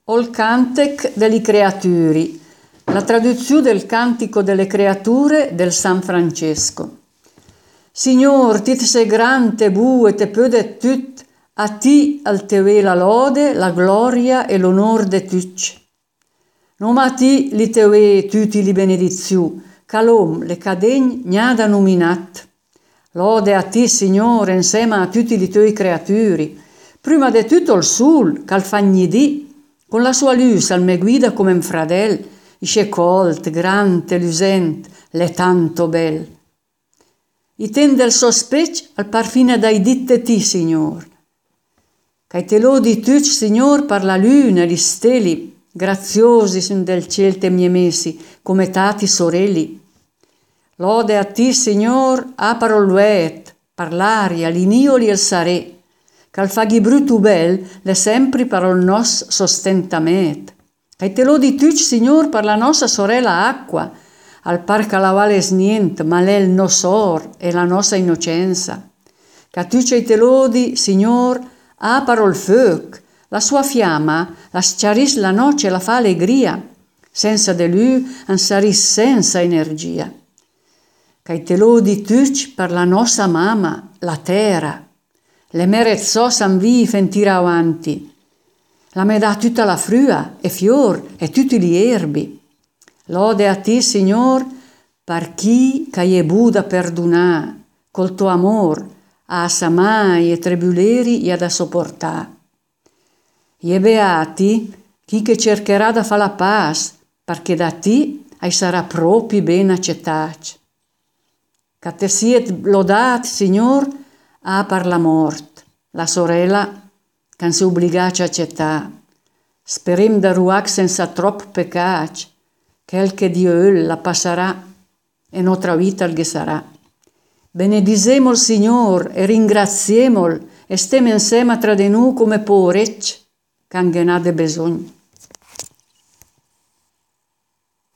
Ol cantec delle creaturi, la traduzione del Cantico delle Creature del San Francesco. Signor, tit sei grande, bu e te pödet tut, a ti al teue la lode, la gloria e l'onor de tuc. Non a ti li teue tutti li benediziu, ca l'om le cadegn gnada nominat. Lode a ti, Signore, insieme a tutti i tuoi creaturi, prima de tutto il sul, c'al fa gnidì, con la sua luce al me guida come un fradel, isce colt, grande, lucent, le tanto bel. I ten del sospec al parfine dai ditte ti, Signor. Cai te lodi tuc, Signor, per la luna e gli steli, graziosi sun del ciel te mie messi, come tati sorelli. Lode a ti, Signor, a paroluet, per l'aria, l'inioli e il sarè, c'al faghi brutu bel, le sempre per il nos sostentamet. Cai te lodi tuc, Signor, per la nostra sorella acqua, al par che la vales nient, ma l'è il nosor e la nostra innocenza. Ca tu ci te lodi, Signor, a parol feuc, la sua fiamma, la sciaris la noce, la fa allegria, senza de lui an saris senza energia. Cai te lodi tuc per la nostra mamma, la terra, le mere san vi fentira avanti, la me dà tutta la frua e fior e tutti gli erbi. Lode a ti, Signor, per chi è buda perdonà, col tuo amor, a samai e trebuleri e da sopportà. E beati chi che cercherà da fa la pace, perché da ti ai sarà proprio ben accettato. Che te siet lodat, Signor, a per la mort, la sorella che si obbligaccia a accettare. Sperim da ruac senza troppo peccac, quel che Dio la passerà e nostra vita il che sarà. Benedisemo il Signor e ringraziemol e stiamo insieme tra di noi come poverec, che hanno de bisogno.